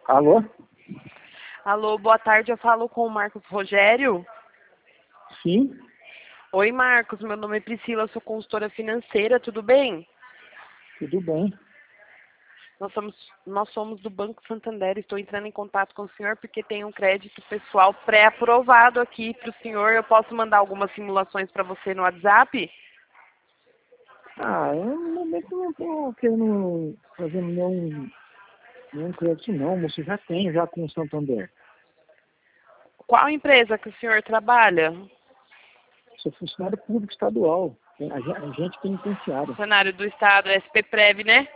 Alô? Alô, boa tarde, eu falo com o Marcos Rogério. Sim, Oi, Marcos, meu nome é Priscila, sou consultora financeira, tudo bem? tudo bem. Nós somos do Banco Santander, estou entrando em contato com o senhor porque tem um crédito pessoal pré-aprovado aqui para o senhor. Eu posso mandar algumas simulações para você no WhatsApp? Eu no momento não estou querendo fazer nenhum crédito não, você já tem, já com o Santander. Qual empresa que o senhor trabalha? Sou funcionário público estadual, agente penitenciário. Funcionário do Estado, SP-Prev, né?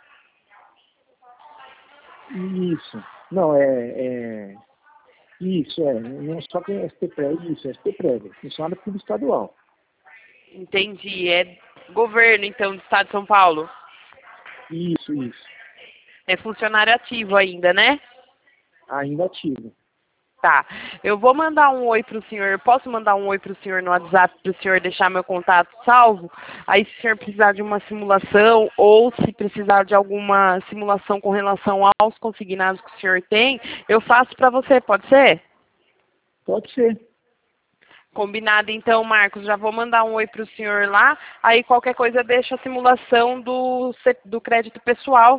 Isso. Não, isso, não é só que é SPPREV, isso, é SPPREV, funcionário público estadual. Entendi, é governo, então, do Estado de São Paulo. Isso. É funcionário ativo ainda, né? Ainda ativo. Tá. Eu vou mandar um oi pro senhor. Posso mandar um oi pro senhor no WhatsApp para o senhor deixar meu contato salvo? Aí, se o senhor precisar de uma simulação ou se precisar de alguma simulação com relação aos consignados que o senhor tem, eu faço para você, pode ser? Pode ser. Combinado, então, Marcos. Já vou mandar um oi pro senhor lá. Aí, qualquer coisa, deixa a simulação do crédito pessoal.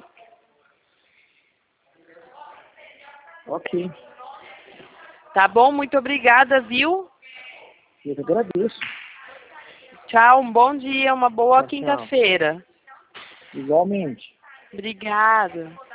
Ok. Tá bom? Muito obrigada, viu? Eu que agradeço. Tchau, um bom dia, uma boa Tchau, tchau. quinta-feira. Igualmente. Obrigada.